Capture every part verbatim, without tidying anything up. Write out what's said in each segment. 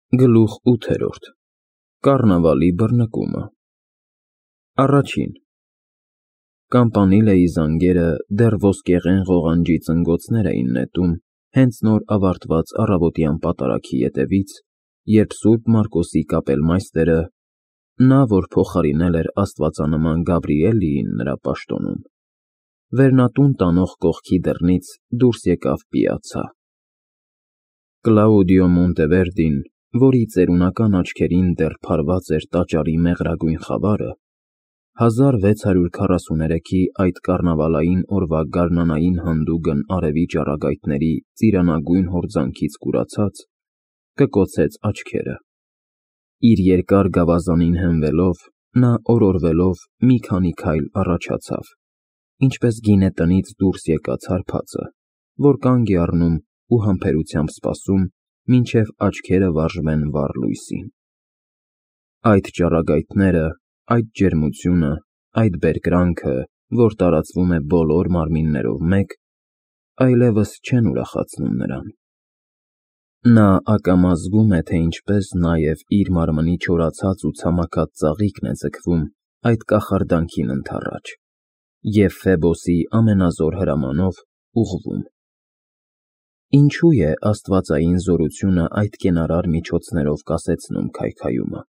Գլուխ ութերորդ Կառնավալի բռնկումը Առաջին Կամպանիլեի զանգերը դեռ ոսկեղեն ղողանջի ծնգոցներ էին նետում հենց նոր ավարտված առավոտյան պատարագի ետևից, երբ Սուրբ Մարկոսի կապելմայստերը, նա, որ փոխարինել էր աստվածանման Գաբրիելիին նրա պաշտոնում, վերնատուն տանող կողքի դռնից դուրս եկավ պիացցա։ Կլաուդիո Մոնտևերդին, որի ծերունական աչքերին դեռ փարված էր տաճարի մեղրագույն խավարը, հազար վեց հարյուր քառասուներեքի այդ կառնավալային օրվա գարնանային հանդուգն արևի ճառագայթների ծիրանագույն հորձանքից կուրացած, կկոցեց աչքերը։ Իր երկար գավազանին հենվելով, նա օրորվելով մի քանի քայլ առաջացավ, ինչպես գինե տնից դուրս եկած հարբածը, որ կանգ է առնում ու համբերությամբ սպասում, մինչև աչքերը վարժվեն վառ լույսին։ Այդ ճառագայթները, այդ ջերմությունը, այդ բերկրանքը, որ տարածվում է բոլոր մարմիններով մեկ, այլևս չեն ուրախացնում նրան։ Նա ակամա զգում է, թե ինչպես նաև իր մարմնի չորացած ու ցամաքած ծաղիկն է ձգվում այդ կախարդանքին ընդառաջ և Ֆեբոսի ամենազոր հրամանով ուղղվում։ Ինչու է աստվածային զորությունը այդ կենարար միջոցներով կասեցնում քայքայումը։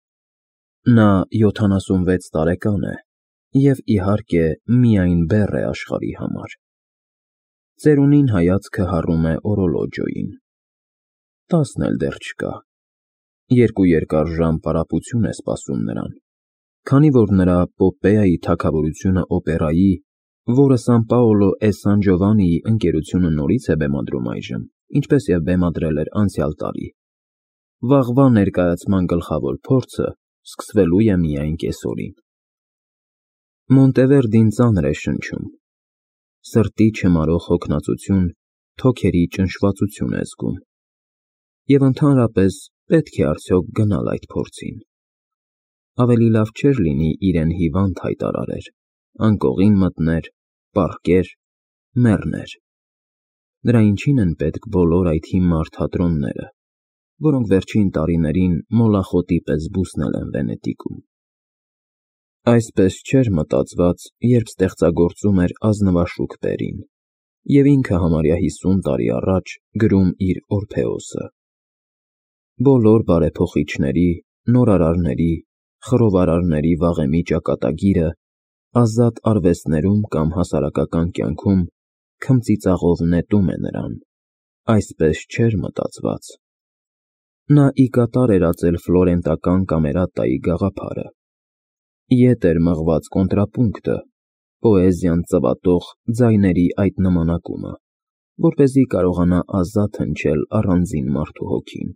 Նա յոթանասունվեց տարեկան է և, իհարկե, միայն բեռ է աշխարհի համար։ Ծերունին հայացքը հառում է օրոլոջոյին։ Տասն էլ դեռ չկա։ Երկու երկար ժամ պարապություն է սպասում նրան, քանի որ նրա Պոպեայի թագավորությունը օպերայի, որը Սան Պաոլո է Սան Ջովանիի ընկերությունը նորից է բեմադրում այժմ, ինչպես և բեմադրել էր անցյալ տարի, վաղվա ներկայացման գլխավոր փորձը սկսվելու է միայն կեսօրին։ Մոնտևերդին ծանր է շնչում, սրտի չմարող հոգնածություն, թոքերի ճնշվածություն է զգում։ Եվ ընդհանրապես պետք է արդյոք գնալ այդ փորձին։ Ավելի լավ չէր լինի իրեն հիվանդ հայտարարեր, անկողին մտներ, պառկեր, մեռներ։ Դրա ինչին են պետք բոլոր այդ հիմար թատրոնները, որոնք վերջին տարիներին մոլախոտի պես բուսնել են Վենետիկում։ Այսպես չէր մտածված, երբ ստեղծագործում էր ազնվաշուք Պերին, և ինքը համարյա հիսուն տարի առաջ գրում իր Օրփեոսը։ Բոլոր բարեփոխիչների, նորարարների, խռովարարների վաղեմի ճակատագիրը ազատ արվեստներում կամ հասարակական կյանքում քմծիծաղով նետում է նրան, այսպես չէր մտածված։ Նա ի կատար էր ածել ֆլորենտական կամերատայի գաղափարը, ետ էր մղված կոնտրապունկտը, պոեզիան ծվատող ձայների այդ նմանակումը, որպեսզի կարողանա ազատ հնչել առանձին մարդու հոգին։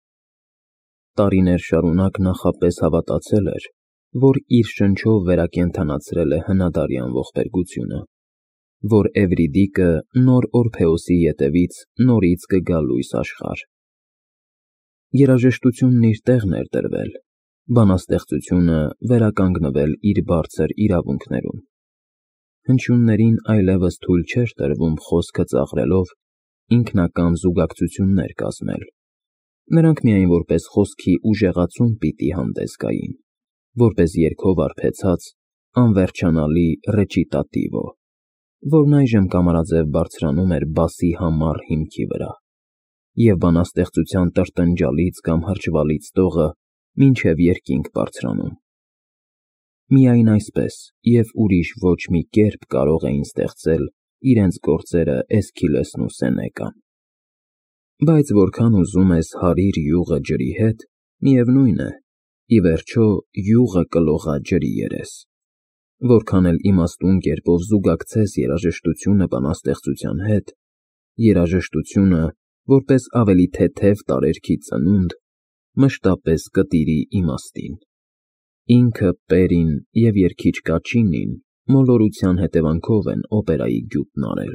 Տարիներ շարունակ նախապես հավատացել էր, որ իր շնչով վերակենդանացրել է հնադարյան ողբերգությունը, որ Էվրիդիկը նոր Օրփեոսի ետևից նորից կգա լույս աշխարհ։ Երաժշտությունն իր տեղն էր դրվել, բանաստեղծությունը վերականգնվել իր բարձր իրավունքներում։ Հնչյուններին այլևս թույլ չէր տրվում խոսքը ծաղրելով ինքնակամ զուգակցություններ կազմել, նրանք միայն որպես խոսքի ուժեղացում պիտի հանդես գային, որպես երգով արբեցած անվերջանալի ռեչիտատիվո, որն այժմ կամարաձև բարձրանում էր բասի համառ հիմքի վրա, և բանաստեղծության տրտնջալից կամ հրճվալից տողը մինչև երկինք բարձրանում։ Միայն այսպես և ուրիշ ոչ մի կերպ կարող էին ստեղծել իրենց գործերը Էսքիլեսն ու Սենեկան։ Բայց որքան ուզում ես հարիր յուղը ջրի հետ, միևնույն է, ի վերջո յուղը կլողա ջրի երես։ Որքան էլ իմաստուն կերպով զուգակցես երաժշտությունը բանաստեղծության հետ, երաժշտությունը, որպես ավելի թեթև տարերքի ծնունդ, մշտապես կտիրի իմաստին։ Ինքը Պերին և երգիչ Կաչինին մոլորության հետևանքով են օպերայի գյուտն արել։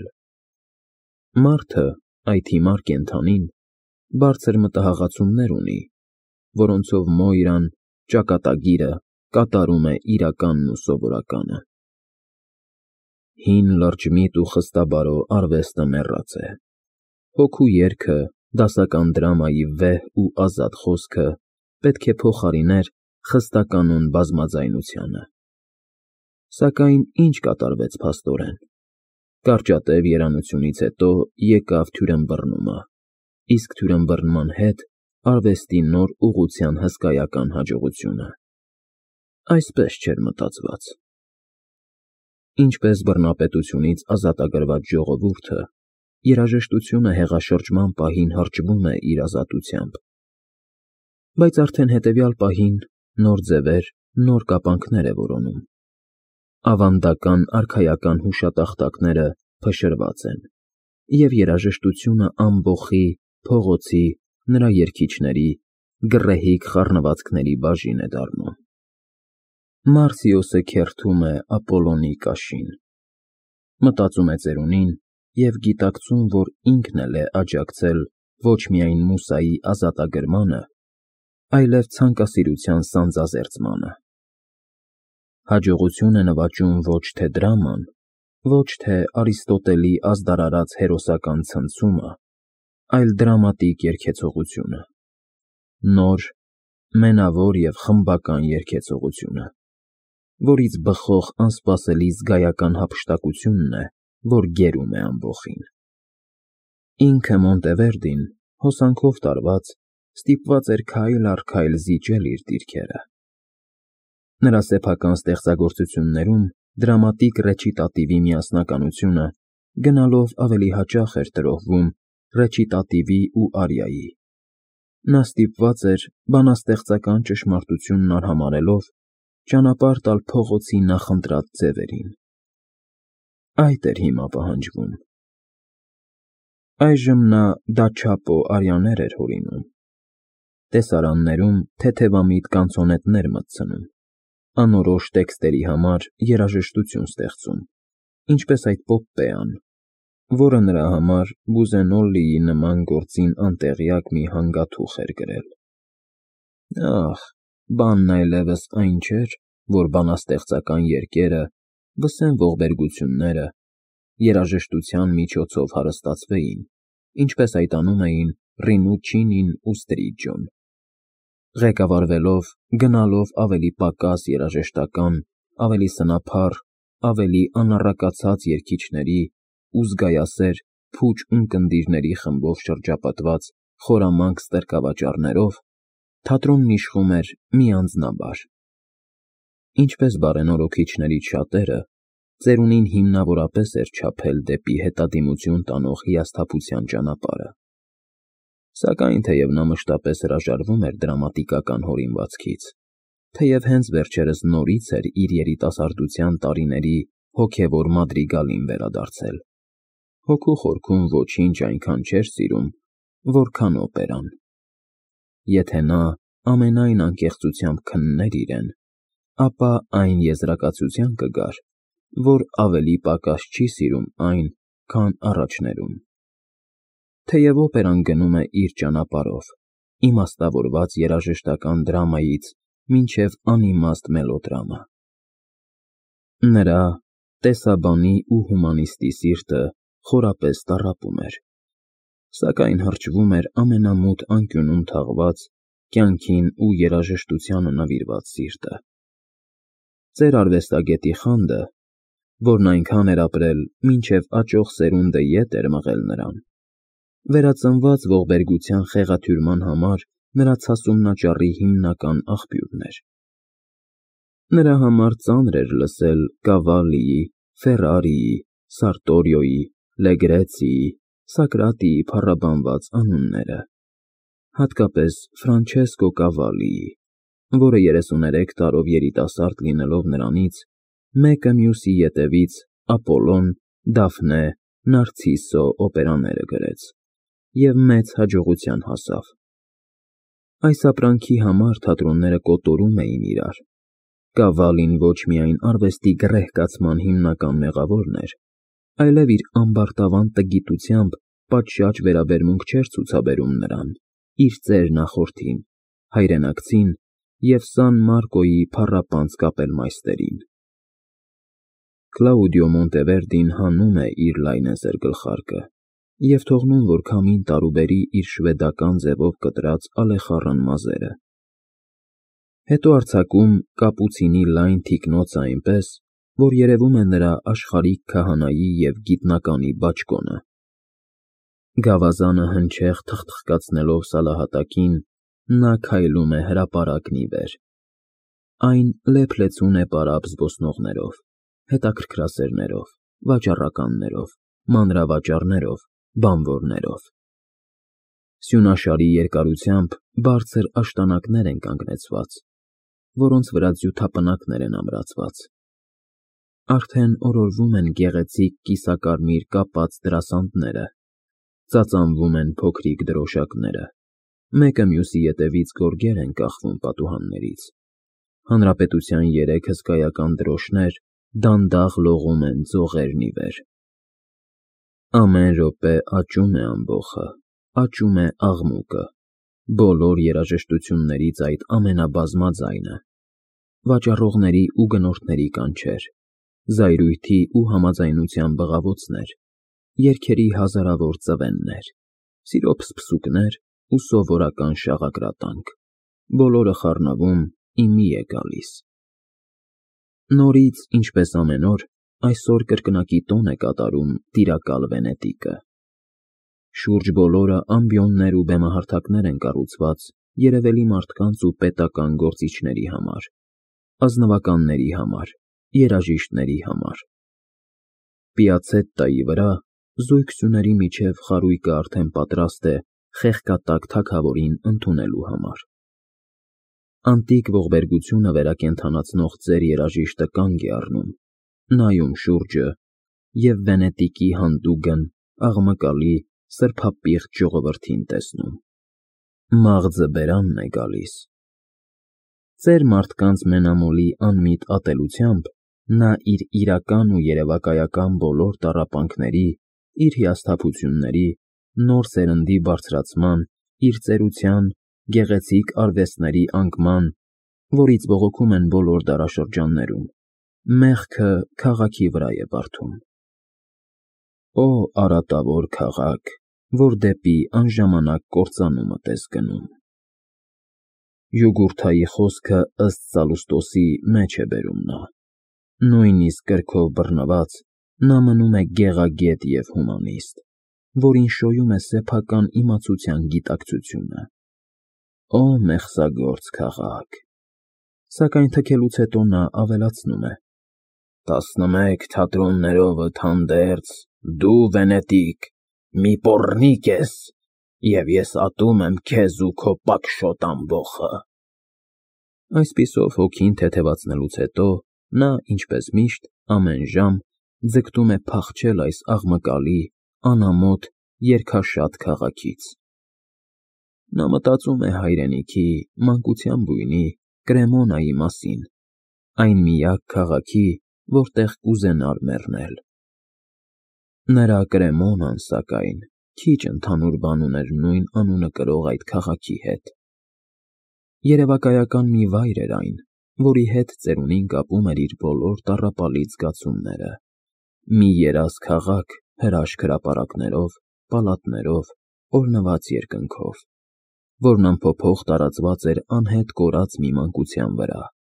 Մարդը, այդ հիմար կենդանին, բարձր մտահաղացումներ ունի, որոնցով Մոյրան, ճակատագիրը, կատարում է իրականն ու սովորականը։ Հին լրջմիտ ու խստաբարո արվեստը մեռած է։ Հոգու երգը, դասական դրամայի վեհ ու ազատ խոսքը պետք է փոխարիներ խստականուն բազմաձայնությանը։ Սակայն ինչ կատարվեց փաստորեն։ Կարճատև երանությունից հետո եկավ թյուրըմբռնումը, իսկ թյուրըմբռնման հետ արվեստի նոր ուղղության հսկայական հաջողությունը։ Այսպես չէր մտածված։ Ինչպես բռնապետությունից ազատագրված ժողովուրդը, երաժշտությունը հեղաշրջման պահին հրճվում է իր ազատությամբ, բայց արդեն հետևյալ պահին նոր ձևեր, նոր կապանքներ է որոնում։ Ավանդական արքայական հուշատախտակները փշրված են, և երաժշտությունը ամբոխի, փողոցի, նրա երգիչների, գռեհիկ խառնվածքների բաժին է դառնում։ Մարսիոսը քերթում է Ապոլոնի կաշին, մտածում է ծերունին և գիտակցում, որ ինքն էլ է աջակցել ոչ միայն Մուսայի ազատագրմանը, այլև ցանկասիրության սանձազերծմանը։ Հաջողություն է նվաճում ոչ թե դրաման, ոչ թե Արիստոտելի ազդարարած հերոսական ցնցումը, այլ դրամատիկ երգեցողությունը, նոր, մենավոր և խմբական երգեցողությունը, որից բխող անսպասելի զգայական հափշտակությունն է, որ գերում է ամբոխին։ Ինքը Մոնտևերդին, հոսանքով տարված, ստիպված էր քայլ առ քայլ զիջել իր դիրքերը։ Նրա սեփական ստեղծագործություններում դրամատիկ ռեչիտատիվի միասնականությունը գնալով ավելի հաճախ էր տրոհվում ռեչիտատիվի ու արիայի։ Նա ստիպված էր բանաստեղծական ճշմարտությունն արհամարհելով ճանապարհ տալ փողոցի նախընտրած ձևերին։ Այդ էր հիմա պահանջվում։ Այժմ նա դա չափո արիաներ էր հորինում, տեսարաններում թեթևամիտ կանցոնետներ մտցնում, անորոշ տեքստերի համար երաժշտություն ստեղծում, ինչպես այդ Պոպպեան, որը նրա համար Բուզենոլիի նման գործին անտեղյակ մի հանգաթուղթ էր գրել։ Ախ, բանն այլևս այն չէր, որ բանաստեղծական երգերը, վսեմ ողբերգությունները, երաժշտության միջոցով հարստացվեին, ինչպես այդ անում էին Ռինուչինին ու Ստրիջոն։ Ղեկավարվելով, գնալով ավելի պակաս երաժշտական, ավելի սնափառ, ավելի անառակացած երգիչների ու զգայասեր փուչ ունկնդիրների խմբով շրջապատված խորամանկ ստրկավաճառներով, թատրոնն իշխում էր մի անձնաբար։ Ինչպես բարենորոգիչներից շատերը, ծերունին հիմնավորապես էր չափել դեպի հետադիմություն տանող հիասթափության ճանապարհը։ Սակայն թեև նա մշտապես հրաժարվում էր դրամատիկական հորինվածքից, թեև հենց վերջերս նորից էր իր երիտասարդության տարիների հոգևոր մադրիգալին վերադարձել, հոգու խորքում ոչինչ այնքան չէր սիրում, որքան օպերան։ Եթե նա ամենայն անկեղծությամբ քններ իրեն, ապա այն եզրակացության կգար, որ ավելի պակաս չի սիրում այն, քան առաջներում։ Թեև օպերան գնում է իր ճանապարհով, իմաստավորված երաժշտական դրամայից մինչև անիմաստ մելոդրամա։ Նրա տեսաբանի ու հումանիստի սիրտը խորապես տառապում էր, սակայն հրճվում էր ամենամութ անկյունում թաղված, կյանքին ու երաժշտությանը նվիրված սիրտը։ Ծեր արվեստագետի խանդը, որն այնքան էր ապրել, մինչև աճող սերունդը ետ էր մղել նրան, վերածնված ողբերգության խեղաթյուրման համար նրա ցասումնաճառի հիմնական աղբյուրն էր։ Նրա համար ծանր էր լսել Կավալիի, Ֆերարիի, Սարտորիոյի, Լեգրեցիի, Սոկրատիի փառաբանված անունները, հատկապես Ֆրանչեսկո Կավալիի, որը երեսուներեք տարով երիտասարդ լինելով նրանից, մեկը մյուսի ետևից Ապոլոն, Դաֆնե, Նարցիսո օպերաները գրեց և մեծ հաջողության հասավ։ Այս ապրանքի համար թատրոնները կոտորում էին իրար։ Կավալին ոչ միայն արվեստի գռեհկացման հիմնական մեղավորն էր, այլև իր ամբարտավան տգիտությամբ պատշաճ վերաբերմունք չէր ցուցաբերում նրան, իր ծեր նախորդին, հայրենակցին և Սան Մարկոյի փառապանծ կապելմայստերին։ Կլաուդիո Մոնտևերդին հանում է իր լայնեզր գլխարկը, և թողնում, որ քամին տարուբերի իր շվեդական ձևով կտրած ալեխառն մազերը։ Հետո արձակում կապուցինի լայն թիկնոցը այնպես, որ երևում է նրա աշխարհիկ քահանայի և գիտնականի բաճկոնը։ Գավազանը հնչեղ թխթխկացնելով սալահատակին, նա քայլում է հրապարակն ի վեր։ Այն լեփ-լեցուն է պարապ զբոսնողներով, հետաքրքրասերներով, վաճառականներով, մանրավաճառներով, բանվորներով։ Սյունաշարի երկարությամբ բարձր աշտանակներ են կանգնեցված, որոնց վրա ձյութապնակներ են ամրացված։ Արդեն օրորվում են գեղեցիկ կիսակարմիր կապած դրասանդները, ծածանվում են փոքրիկ դրոշակները, մեկը մյուսի ետևից գորգեր են կախվում պատուհաններից։ Հանրապետության երեք հսկայական դրոշներ դանդաղ լողում են ձողերն ի վեր։ Ամեն րոպե աճում է ամբոխը, աճում է աղմուկը, բոլոր երաժշտություններից այդ ամենաբազմաձայնը, վաճառողների ու գնորդների կանչեր, զայրույթի ու համաձայնության բղավոցներ, երգերի հազարավոր ծվեններ, սիրո փսփսուկներ ու սովորական շաղակրատանք, բոլորը խառնվում, ի մի է գալիս։ Նորից, ինչպես ամեն օր, այսօր կրկնակի տոն է կատարում տիրակալ Վենետիկը։ Շուրջ բոլորը ամբիոններ ու բեմահարթակներ են կառուցված երևելի մարդկանց ու պետական գործիչների համար, ազնվականների համար, երաժիշտների համար։ Պիացետտայի վրա զույգ սյուների միջև խարույկը արդեն պատրաստ է խեղկատակ թագավորին ընդունելու համար։ Անտիկ ողբերգությունը վերակենդանացնող ծեր երաժիշտը կանգ է առնում, նայում շուրջը և Վենետիկի հանդուգն, աղմկալի, սրբապիղծ ժողովրդին տեսնում։ Մաղձը բերանն է գալիս։ Ծեր մարդկանց մենամոլի անմիտ ատելությամբ նա իր իրական ու երևակայական բոլոր տառապանքների, իր հիասթափությունների, նոր սերնդի բարձրացման, իր ծերության, գեղեցիկ արվեստների անկման, որից բողոքում են բոլոր դարաշրջաններում, մեղքը քաղաքի վրա է բարդում։ Օ արատավոր քաղաք, որ դեպի անժամանակ կործանումդ ես գնում։ Յուգուրթայի խոսքը ըստ Սալուստոսի մեջ է բերում նա։ Նույնիսկ կրքով բռնված, նա մնում է գեղագետ և հումանիստ, որին շոյում է սեփական իմացության գիտակցությունը։ Օ մեղսագործ քաղաք։ Սակայն թքելուց հետո նա ավելացնում է. «Տասնմեկ թատրոններովդ հանդերձ, դու, Վենետիկ, մի պոռնիկ ես, և ես ատում եմ քեզ ու քո պակշոտ ամբոխը»։ Այսպիսով հոգին թեթևացնելուց հետո նա, ինչպես միշտ, ամեն ժամ ձգտում է փախչել այս աղմկալի, անամոթ, երգաշատ քաղաքից։ Նա մտածում է հայրենիքի, մանկության բույնի, Կրեմոնայի մասին, այն միակ քաղաքի, որտեղ կուզենար մեռնել։ Նրա Կրեմոնան, սակայն, քիչ ընդհանուր բան ուներ նույն անունը կրող այդ քաղաքի հետ։ Երևակայական մի վայր էր այն, որի հետ ծերունին կապում էր իր բոլոր տառապալից զգացումները, մի երազ քաղաք հրաշք հրապարակներով, պալատներով, օրհնված երկնքով, որն անփոփոխ տարածված էր անհետ կորած մի մանկության վրա,